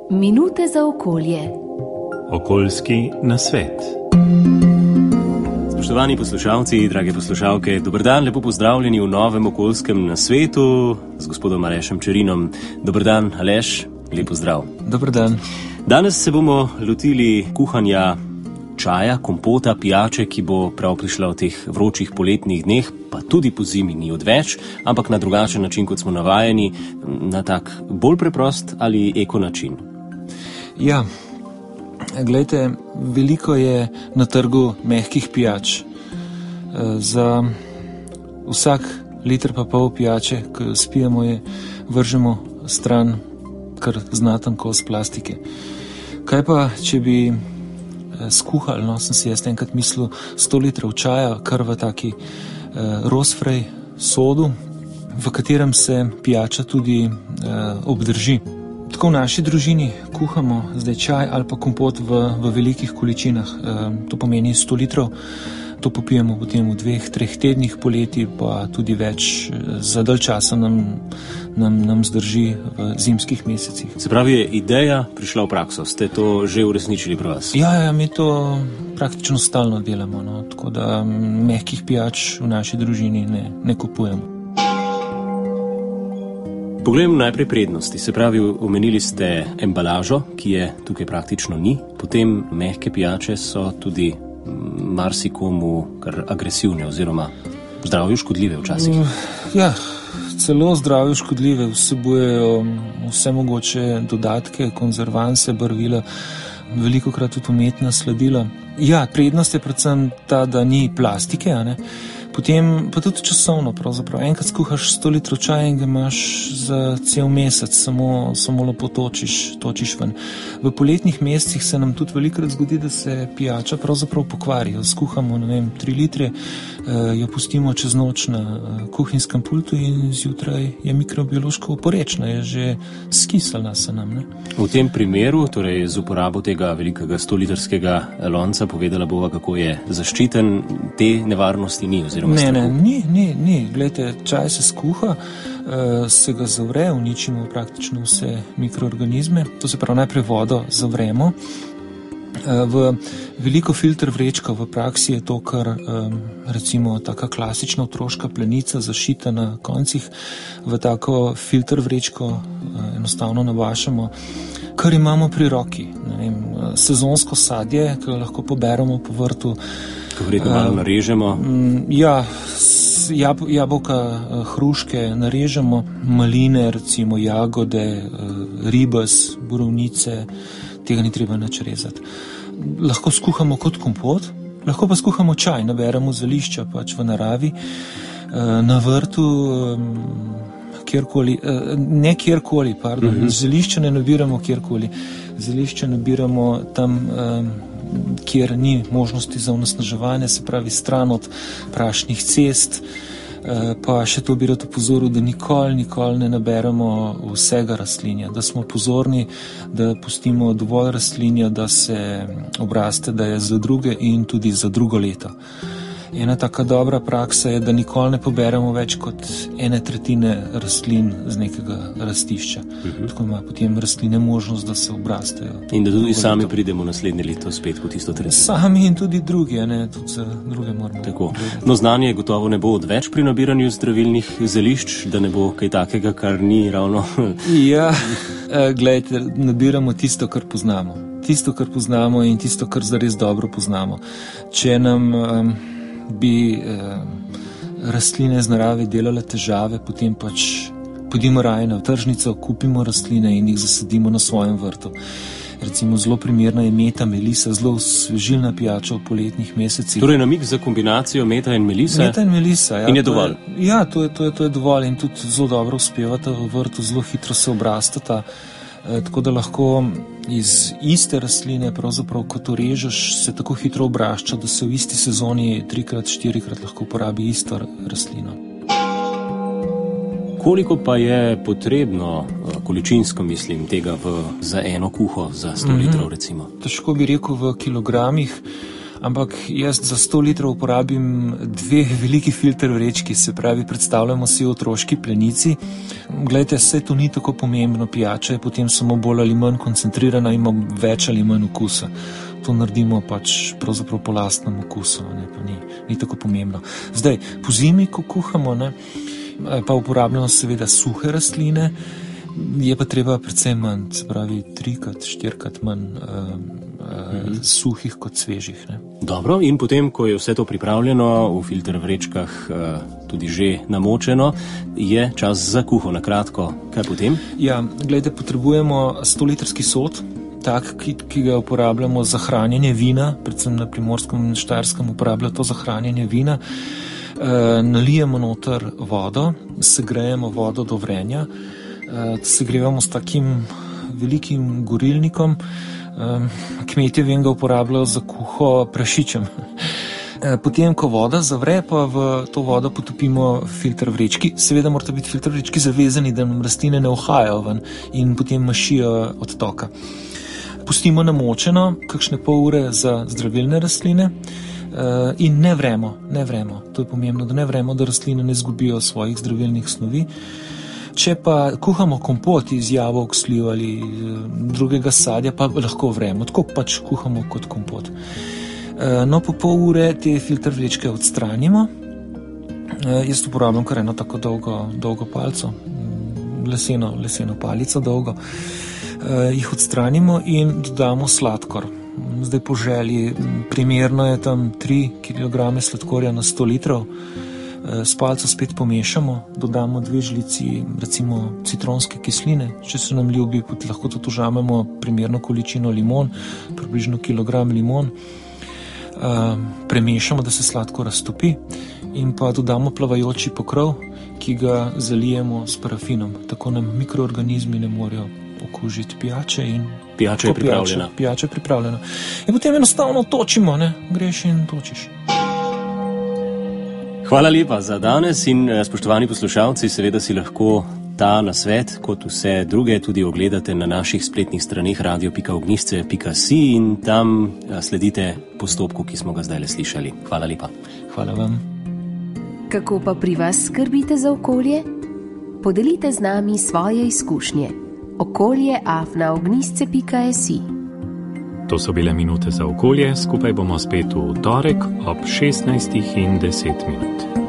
Minute za okolje. Okoljski nasvet. Spoštovani poslušalci, drage poslušalke, dober dan, lepo pozdravljeni v novem okoljskem nasvetu z gospodom Alešem Čerinom. Dober dan, Aleš, lep pozdrav. Dober dan. Danes se bomo lotili kuhanja čaja, kompota, pijače, ki bo prav prišla v teh vročih poletnih dneh, pa tudi po zimi ni odveč, ampak na drugačen način, kot smo navajeni, na tak bolj preprost ali eko način. Ja, glejte, veliko je na trgu mehkih pijač. Za vsak liter pa pol pijače, ki jo spijemo, vržemo stran kar znaten kos plastike. Kaj pa, če bi skuhali, sem si jaz enkrat mislil 100 litrov čaja, kar v taki rosfrej sodu, v katerem se pijača tudi obdrži. Tako v naši družini kuhamo zdaj čaj ali pa kompot v velikih količinah. To pomeni 100 litrov, to popijemo potem v 2-3 tednih, poleti pa tudi več, za dalj časa nam zdrži v zimskih mesecih. Se pravi, je ideja prišla v prakso, ste to že uresničili pri vas? Ja, mi to praktično stalno delamo, tako da mehkih pijač v naši družini ne kupujemo. Poglejmo najprej prednosti, se pravi, omenili ste embalažo, ki je tukaj praktično ni, potem mehke pijače so tudi marsikomu kar agresivne oziroma zdravju škodljive včasih. Ja, celo zdravju škodljive, vsebujejo vse mogoče dodatke, konzervanse, barvila, velikokrat tudi umetna sladila. Ja, prednost je predvsem ta, da ni plastike, Potem pa tudi časovno pravzaprav. Enkrat skuhaš 100 litrov čaja in ga imaš za cel mesec, samo lepo točiš ven. V poletnih mesecih se nam tudi velikokrat zgodi, da se pijača pravzaprav pokvari. Skuhamo, 3 litre, jo pustimo čez noč na kuhinjskem pultu in zjutraj je mikrobiološko oporečna, je že skiselna se nam. V tem primeru, torej z uporabo tega velikega 100-litrskega lonca, povedala bova, kako je zaščiten, te nevarnosti ni oziroma ni. Glejte, čaj se skuha, se ga zavre, uničimo praktično vse mikroorganizme. To se pravi, najprej vodo zavremo. V veliko filter vrečko v praksi je to, kar recimo taka klasična otroška plenica zašita na koncih. V tako filter vrečko enostavno navašamo, kar imamo pri roki. Sezonsko sadje, ki ga lahko poberemo po vrtu. Ko vredno malo narežemo. Ja, jabolka, hruške narežemo, maline, recimo jagode, ribas, borovnice, tega ni treba nič rezati. Lahko skuhamo kot kompot, lahko pa skuhamo čaj, naberemo zelišča pač v naravi, na vrtu, kjerkoli, zelišča ne nabiramo kjerkoli, zelišča nabiramo tam, kjer ni možnosti za onesnaževanje, se pravi stran od prašnih cest, pa še to bi rad opozoril, da nikoli ne naberemo vsega rastlinja, da smo pozorni, da pustimo dovolj rastlinja, da se obraste, da je za druge in tudi za drugo leto. Ena taka dobra praksa je, da nikoli ne poberemo več kot 1/3 rastlin z nekega rastišča. Tako ima potem rastline možnost, da se obrastejo. In da tudi sami pridemo naslednje leto spet po tisto tretjino. Sami in tudi drugi, tudi za druge moramo. Tako. No, znanje gotovo ne bo odveč pri nabiranju zdravilnih zelišč, da ne bo kaj takega, kar ni ravno. Ja, glejte, nabiramo tisto, kar poznamo. Tisto, kar poznamo in tisto, kar zares dobro poznamo. Če nam bi rastline z narave delale težave, potem pač pojdimo raje na tržnico, kupimo rastline in jih zasadimo na svojem vrtu. Recimo zelo primerna je meta, melisa, zelo osvežilna pijača v poletnih mesecih. Torej namig za kombinacijo meta in melise? Meta in melisa, ja. In je dovolj? To je dovolj in tudi zelo dobro uspevata v vrtu, zelo hitro se obrastata. Tako da lahko iz iste rastline, pravzaprav kot urežeš, se tako hitro obrašča, da se v isti sezoni 3-4 lahko uporabi isto rastlino. Koliko pa je potrebno, količinsko mislim, tega za eno kuho, za 100 litrov recimo? Težko bi rekel v kilogramih, ampak jaz za 100 litrov uporabim 2 veliki filter vrečki, se pravi, predstavljamo si otroški plenici. Glejte, vse to ni tako pomembno, pijača je potem samo bolj ali manj koncentrirana, ima več ali manj okusa. To naredimo pač pravzaprav po lastnem okusu, ne, pa ni tako pomembno. Zdaj, po zimi, ko kuhamo, ne, pa uporabljamo seveda suhe rastline, je pa treba predvsem manj, se pravi 3-4krat manj suhih kot svežih. Ne. Dobro, in potem, ko je vse to pripravljeno, v filter vrečkah tudi že namočeno, je čas za kuho. Na kratko, kaj potem? Ja, gledajte, potrebujemo 100-litrski sod, tak, ki ga uporabljamo za hranjenje vina, predvsem na Primorskem in Štajerskem uporabljajo to za hranjenje vina. Nalijemo noter vodo, segrejemo vodo do vrenja, segrevamo s takim velikim gorilnikom. Kmetje, vem, ga uporabljajo za kuho prašičem. Potem, ko voda zavre, pa v to vodo potopimo filter vrečki. Seveda morata biti filter vrečki zavezani, da nam rastline ne uhajajo ven in potem mašijo odtoka. Pustimo namočeno kakšne pol ure za zdravilne rastline in ne vremo. To je pomembno, da ne vremo, da rastline ne zgubijo svojih zdravilnih snovi. Če pa kuhamo kompot iz jabolk, sliv ali drugega sadja, pa lahko vremo, tako pač kuhamo kot kompot. No, po pol ure te filter vrečke odstranimo. Jaz uporabljam kar eno tako dolgo palco, leseno palico dolgo. Jih odstranimo in dodamo sladkor. Zdaj po želji, primerno je tam 3 kg sladkorja na 100 litrov. S palco spet pomešamo, dodamo 2 žlici recimo citronske kisline, če se nam ljubi, lahko tudi užamemo primerno količino limon, približno kilogram limon. Premešamo, da se sladko raztopi in pa dodamo plavajoči pokrov, ki ga zalijemo s parafinom, tako nam mikroorganizmi ne morejo okužiti pijače in pijača je pripravljena. In potem enostavno točimo, ne, greš in točiš. Hvala lepa za danes in spoštovani poslušalci, seveda si lahko ta nasvet, kot vse druge, tudi ogledate na naših spletnih straneh radio.ognjišce.si in tam sledite postopku, ki smo ga zdaj slišali. Hvala lepa. Hvala vam. Kako pa pri vas skrbite za okolje? Podelite z nami svoje izkušnje. okolje@ognjišce.si. To so bile minute za okolje, skupaj bomo spet v torek ob 16:10.